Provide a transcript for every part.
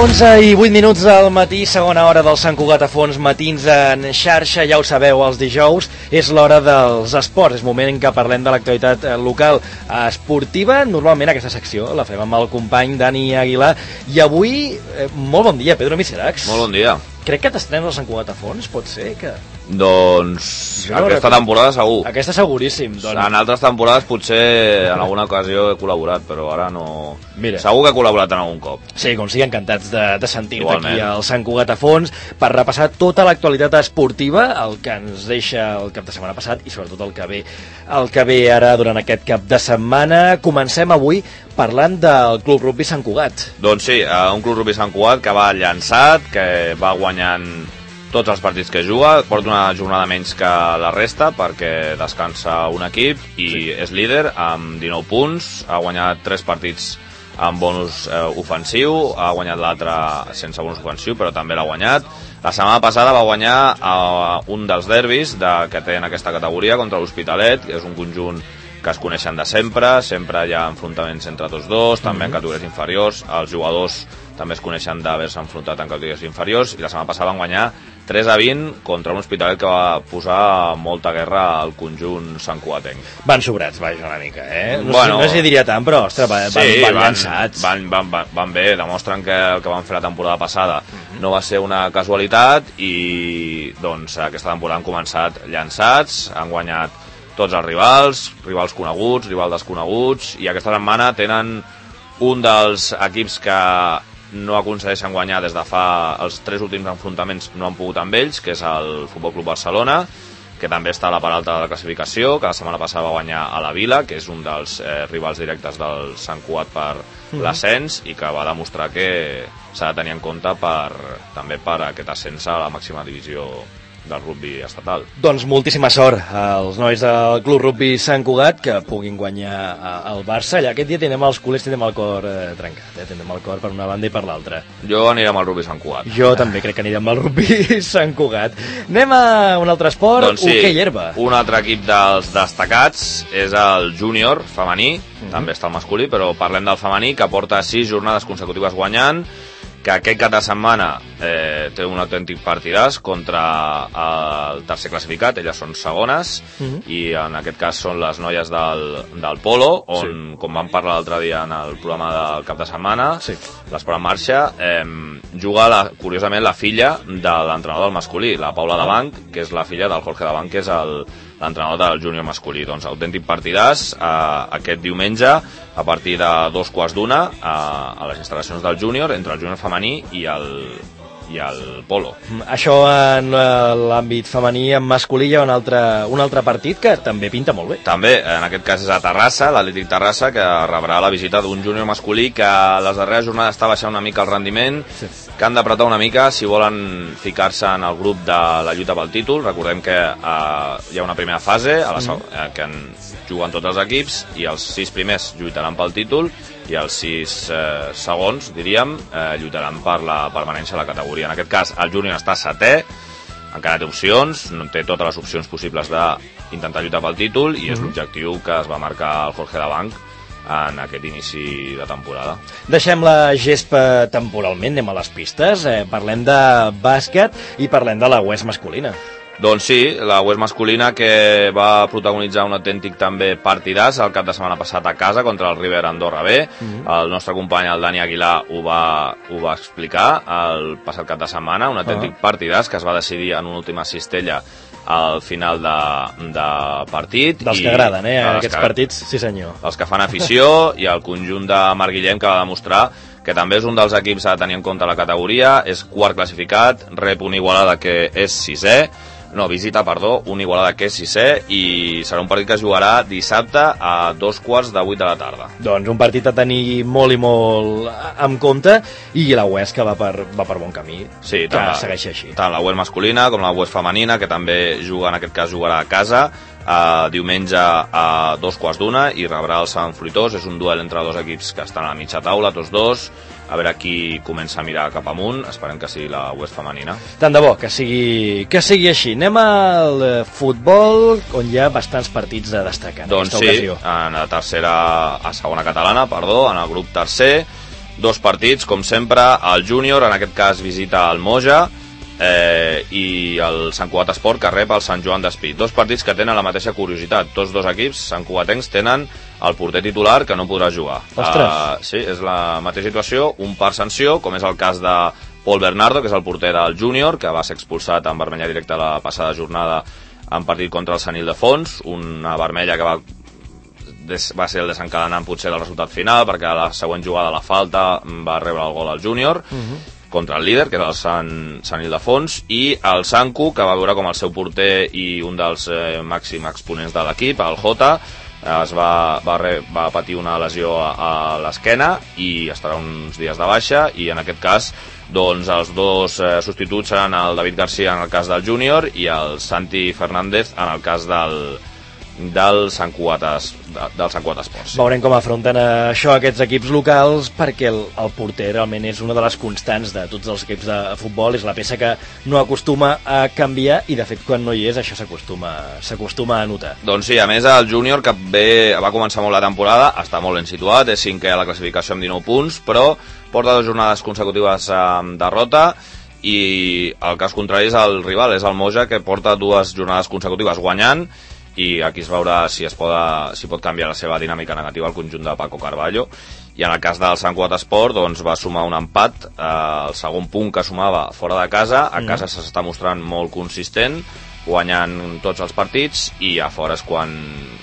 11:08 del matí, segona hora del Sant Cugat a Fons, matins en xarxa, ja ho sabeu, els dijous és l'hora dels esports, és moment en què parlem de l'actualitat local esportiva. Normalment aquesta secció la fem amb el company Dani Aguilar i avui, molt bon dia, Pedro Miseracs. Molt bon dia. Crec que t'estrenes al Sant Cugat a Fons, pot ser que... Doncs aquesta temporada segur. Aquesta seguríssim. Doncs... En altres temporades potser en alguna ocasió he col·laborat, però ara no... Mira. Segur que he col·laborat en algun cop. Sí, com sigui, encantats de sentir-te aquí al Sant Cugat a Fons per repassar tota l'actualitat esportiva, el que ens deixa el cap de setmana passat i sobretot el que ve ara durant aquest cap de setmana. Comencem avui parlant del Club Rugby Sant Cugat. Doncs sí, un Club Rugby Sant Cugat que va llançat, que va guanyant tots els partits que juga, porta una jornada menys que la resta perquè descansa un equip i sí, és líder amb 19 punts, ha guanyat 3 partits amb bonus ofensiu, ha guanyat l'altre sense bonus ofensiu, però també l'ha guanyat. La setmana passada va guanyar un dels derbis que té en aquesta categoria contra l'Hospitalet, que és un conjunt que es coneixen de sempre hi ha enfrontaments entre tots dos, també en categories inferiors, els jugadors també es coneixen d'haver-se enfrontat en categories inferiors, i la setmana passada van guanyar 3-20 contra un Hospitalet que va posar molta guerra al conjunt santcugatenc. Van sobrats, vaja, una mica, eh? No sé si diria tant, però, ostres, van llançats. Van bé, demostren que el que van fer la temporada passada no va ser una casualitat i, doncs, aquesta temporada han començat llançats, han guanyat tots els rivals coneguts, rivals desconeguts, i aquesta setmana tenen un dels equips que no aconsegueixen guanyar des de fa els 3 últims enfrontaments, no han pogut amb ells, que és el Futbol Club Barcelona, que també està a la part alta de la classificació, que la setmana passada va guanyar a la Vila, que és un dels rivals directes del Sant Cugat per l'ascens, i que va demostrar que s'ha de tenir en compte també per aquest ascens a la màxima divisió del rugby estatal. Doncs moltíssima sort als nois del Club Rugby Sant Cugat que puguin guanyar el Barça. Allà aquest dia tindrem els culers, tindrem el cor trencat, tindrem el cor per una banda i per l'altra. Jo aniré amb el Rugby Sant Cugat. Jo també crec que aniré amb el Rugby Sant Cugat. Anem a un altre esport, doncs sí, hoquei herba. Un altre equip dels destacats és el júnior femení, també està el masculí, però parlem del femení, que porta 6 jornades consecutives guanyant, que aquest cap de setmana té un autèntic partidàs contra el tercer classificat, elles són segones, i en aquest cas són les noies del polo, on, com vam parlar l'altre dia en el programa del cap de setmana, l'Esport en Marxa, juga, curiosament, la filla de l'entrenador del masculí, la Paula Dabanc, que és la filla del Jorge Dabanc, que és l'entrenador del júnior masculí. Doncs autèntic partidàs aquest diumenge a partir de 2:15 a les instal·lacions del júnior, entre el júnior femení i el polo. Això en l'àmbit femení. En masculí hi ha un altre partit que també pinta molt bé. També, en aquest cas és a Terrassa, l'Atlètic Terrassa, que rebrà la visita d'un júnior masculí que a les darreres jornades està baixant una mica el rendiment, que han d'apretar una mica si volen ficar-se en el grup de la lluita pel títol. Recordem que hi ha una primera fase que juguen tots els equips i els 6 primers lluitaran pel títol i els 6 segons, diríem, lluitaran per la permanència a la categoria. En aquest cas, el júnior està 7è, encara té opcions, no té totes les opcions possibles d'intentar lluitar pel títol, i és l'objectiu que es va marcar el Jorge Dabanc en aquest inici de temporada. Deixem la gespa temporalment, anem a les pistes, parlem de bàsquet i parlem de la UES masculina. Doncs sí, la UES masculina, que va protagonitzar un autèntic també partidàs el cap de setmana passat a casa contra el River Andorra B. El nostre company, el Dani Aguilar, ho va explicar el passat cap de setmana, un autèntic partidàs que es va decidir en una última cistella al final de partit. Dels que agraden, aquests partits, sí senyor. Els que fan afició, i el conjunt de Marc Guillem, que va demostrar que també és un dels equips a tenir en compte la categoria, és quart classificat, rep una Igualada que és 6è, visita un Igualada que és 6è, i serà un partit que es jugarà dissabte a 7:15 de la tarda. Doncs un partit a tenir molt i molt en compte, i la UES que va per bon camí, sí, que segueix així. Tant la UES masculina com la UES femenina, que també juga, en aquest cas jugarà a casa, diumenge a 2:15, i rebrà el Sant Fruitós. És un duel entre dos equips que estan a la mitja taula, tots dos, a veure qui comença a mirar cap amunt. Esperem que sigui la UES femenina. Tant de bo que sigui així. Anem al futbol, on hi ha bastants partits a destacar en aquesta ocasió. En la segona catalana, en el grup tercer, 2 partits, com sempre, el júnior, en aquest cas visita el Moja, i el Sant Cugat Esport, que rep el Sant Joan d'Espí. 2 partits que tenen la mateixa curiositat. Tots 2 equips santcugatencs tenen el porter titular que no podrà jugar. Sí, és la mateixa situació, un per sanció, com és el cas de Pol Bernardo, que és el porter del júnior, que va ser expulsat en vermella directa la passada jornada en partit contra el Sant Ildefons, una vermella que va ser el desencadenant potser del resultat final, perquè a la següent jugada la falta va rebre el gol al júnior, contra el líder, que era el Sant Ildefons, i el Sancu, que va veure com el seu porter i un dels màxims exponents de l'equip, el Jota, va patir una lesió a l'esquena i estarà uns dies de baixa, i en aquest cas doncs els 2 substituts seran el David García en el cas del júnior i el Santi Fernández en el cas del Sant Cugat Esports. Veurem com afronten això aquests equips locals, perquè el porter realment és una de les constants de tots els equips de futbol, és la peça que no acostuma a canviar i de fet quan no hi és això s'acostuma a notar. Doncs sí, a més el júnior, que va començar molt la temporada, està molt ben situat, és 5è a la classificació amb 19 punts, però porta 2 jornades consecutives amb derrota, i el cas contrari és el rival, és el Moja, que porta 2 jornades consecutives guanyant, i aquí es veurà si pot canviar la seva dinàmica negativa al conjunt de Paco Carballo. I en el cas del Sant Cugat Esport doncs, va sumar un empat, el segon punt que sumava fora de casa. A casa s'està mostrant molt consistent, guanyant tots els partits, i a fora és quan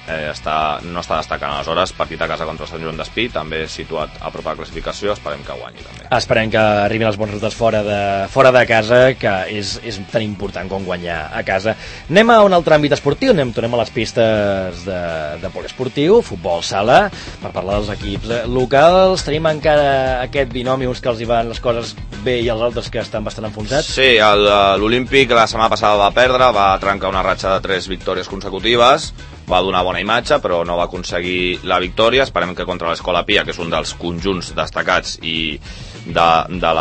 no està destacant. Aleshores, partit a casa contra el Sant Joan d'Espí, també situat a prop de la classificació, esperem que guanyi també. Esperem que arribin els bons resultats fora de casa, que és tan important com guanyar a casa. Anem a un altre àmbit esportiu, tornem a les pistes de poliesportiu, futbol sala, per parlar dels equips locals. Tenim encara aquest binomi, uns que els hi van les coses bé i els altres que estan bastant enfonsats. Sí, l'Olímpic la setmana passada va perdre, va trencar una ratxa de 3 victòries consecutives, va donar bona imatge però no va aconseguir la victòria. Esperem que contra l'Escola Pia, que és un dels conjunts destacats i de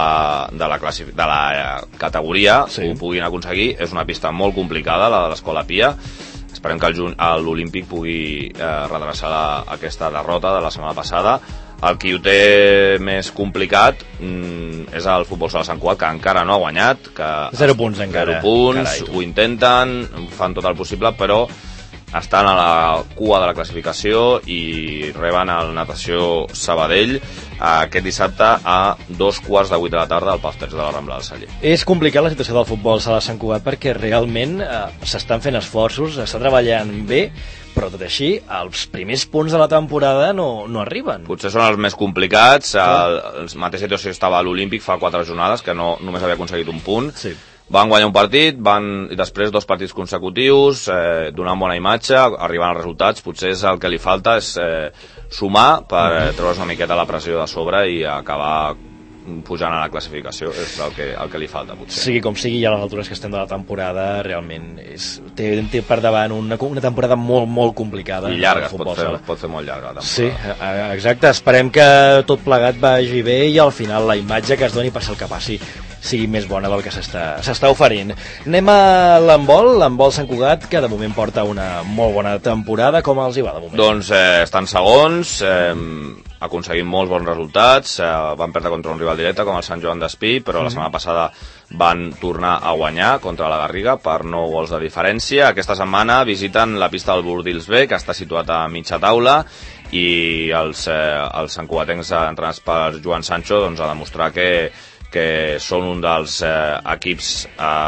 la categoria, ho puguin aconseguir. És una pista molt complicada, la de l'Escola Pia. Esperem que l'Olímpic pugui redreçar aquesta derrota de la setmana passada. El qui ho té més complicat és el Futbol Sala Sant Cugat, que encara no ha guanyat, 0 punts encara. 0 punts, ho intenten, fan tot el possible, però estan a la cua de la classificació i reben el Natació Sabadell aquest dissabte a 2:15 de la tarda al Pasters de la Rambla del Celler. És complicat la situació del Futbol Sala Sant Cugat perquè realment s'estan fent esforços, s'està treballant bé, però tot així els primers punts de la temporada no arriben. Potser són els més complicats. La mateixa situació estava a l'Olímpic fa 4 jornades, que només havia aconseguit un punt. Sí. Van guanyar un partit, i després 2 partits consecutius, donant bona imatge, arribant als resultats. Potser és el que li falta, és sumar per treure's una miqueta la pressió de sobre i acabar pujant a la classificació. És el que li falta, potser. Sigui com sigui, ja a les altures que estem de la temporada realment té per davant una temporada molt, molt complicada. I llarga, pot fer molt llarga la temporada. Sí, exacte. Esperem que tot plegat vagi bé i al final la imatge que es doni, passi el que passi, sigui més bona del que s'està oferint. Anem a l'handbol Sant Cugat, que de moment porta una molt bona temporada. Com els hi va de moment? Doncs estan segons, aconseguint molts bons resultats, van perdre contra un rival directe com el Sant Joan d'Espí, però la setmana passada van tornar a guanyar contra la Garriga per 9 gols de diferència. Aquesta setmana visiten la pista del Bordils B, que està situat a mitja taula, i els santcugatencs entrenats per Joan Sancho doncs, a demostrar que són un dels equips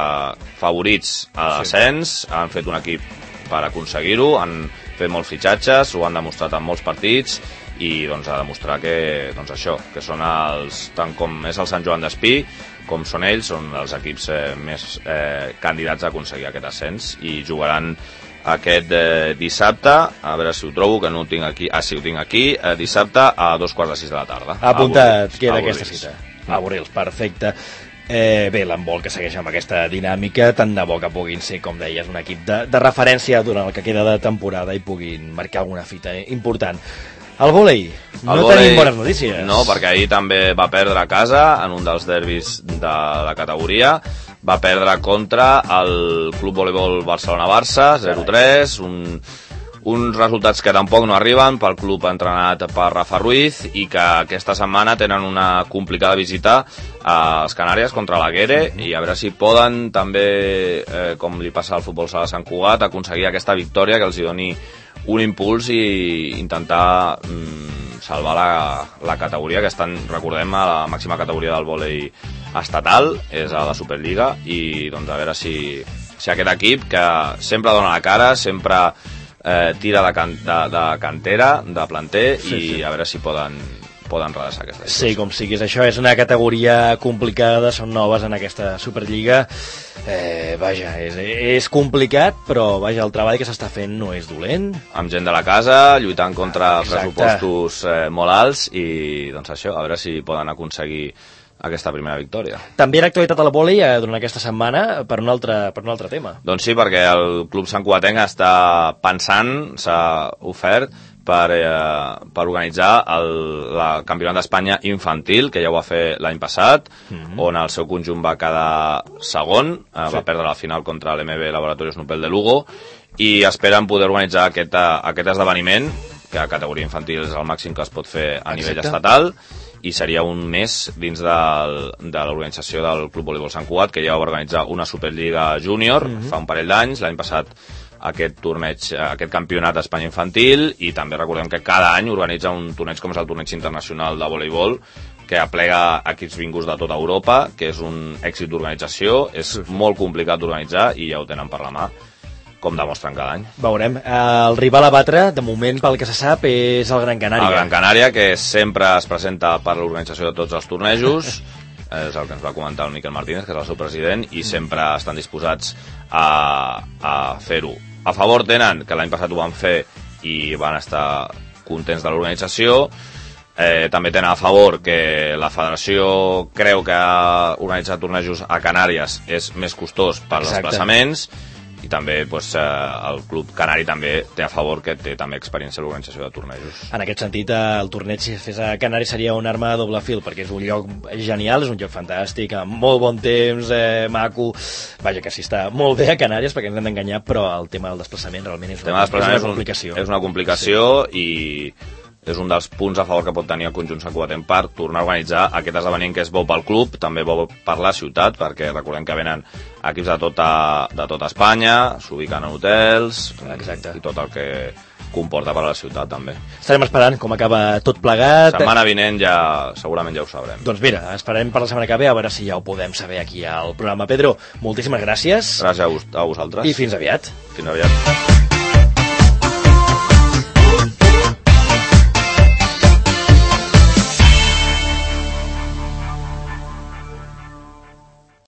favorits a descens. Han fet un equip per aconseguir-ho, han fet molts fitxatges, ho han demostrat en molts partits, i doncs a demostrar que són tant com és el Sant Joan d'Espí com són ells, són els equips més candidats a aconseguir aquest ascens, i jugaran aquest dissabte, a veure si ho trobo, que no ho tinc aquí. Sí, ho tinc aquí, dissabte a 2:15 de la tarda. Apuntat, queda aquesta cita. A Borrils, perfecte. Bé, l'handbol que segueix amb aquesta dinàmica, tant de bo que puguin ser, com deies, un equip de referència durant el que queda de temporada i puguin marcar alguna fita important. El vòlei, tenim bones notícies. No, perquè ahir també va perdre a casa en un dels derbis de la categoria. Va perdre contra el Club Voleibol Barcelona-Barça, 0-3, uns resultats que tampoc no arriben pel club entrenat per Rafa Ruiz i que aquesta setmana tenen una complicada visita als Canàries contra l'Aguere i a veure si poden també, com li passa al futbol sala Sant Cugat, aconseguir aquesta victòria que els hi doni un impuls i intentar salvar la categoria que estan, recordem, a la màxima categoria del vòlei estatal, és a la Superliga, i doncs a veure si aquest equip que sempre dona la cara, sempre tira de cantera, de planter, i a veure si poden redreçar aquesta situació. Sí, com siguis, això és una categoria complicada, són noves en aquesta Superliga. Vaja, és complicat, però vaja, el treball que s'està fent no és dolent. Amb gent de la casa, lluitant contra pressupostos molt alts, i doncs això, a veure si poden aconseguir aquesta primera victòria. També era actualitat a la vòlei durant aquesta setmana per un altre tema. Doncs sí, perquè el club santcugatenc està pensant, s'ha ofert per organitzar el Campionat d'Espanya infantil, que ja ho va fer l'any passat, on el seu conjunt va quedar segon, va perdre la final contra l'MB Laboratorios Nupel de Lugo, i esperen poder organitzar aquest esdeveniment, que a categoria infantil és el màxim que es pot fer a nivell estatal, i seria un mes dins de l'organització del Club Voleibol Sant Cugat, que ja va organitzar una Superliga Júnior fa un parell d'anys, l'any passat aquest campionat d'Espanya infantil, i també recordem que cada any organitza un torneig com és el Torneig Internacional de Voleibol, que aplega equips vinguts de tota Europa, que és un èxit d'organització, és molt complicat d'organitzar i ja ho tenen per la mà, com demostren cada any. Veurem. El rival a batre, de moment, pel que se sap, és el Gran Canària. El Gran Canària, que sempre es presenta per l'organització de tots els tornejos, és el que ens va comentar el Miquel Martínez, que és el seu president, i sempre estan disposats a fer-ho. A favor tenen, que l'any passat ho van fer i van estar contents de l'organització, també tenen a favor que la federació creu que organitzar tornejos a Canàries és més costós per als desplaçaments, i també el club canari també té a favor que té també experiència en l'organització de tornejos. En aquest sentit, el torneig, si es fes a Canàries, seria una arma de doble fil, perquè és un lloc genial, és un lloc fantàstic, amb molt bon temps, maco. Vaja, que sí, està molt bé a Canàries, perquè ens hem d'enganyar, però el tema del desplaçament realment és una complicació. És una complicació, i és un dels punts a favor que pot tenir el conjunt santcugatenc per tornar a organitzar aquest esdeveniment, que és bo pel club, també bo per la ciutat, perquè recordem que venen equips de tota Espanya, s'ubiquen en hotels, i tot el que comporta per a la ciutat també. Estarem esperant com acaba tot plegat. Setmana vinent segurament ja ho sabrem. Doncs mira, esperem per la setmana que ve, a veure si ja ho podem saber aquí al programa. Pedro, moltíssimes gràcies. Gràcies a vosaltres. I fins aviat. Fins aviat.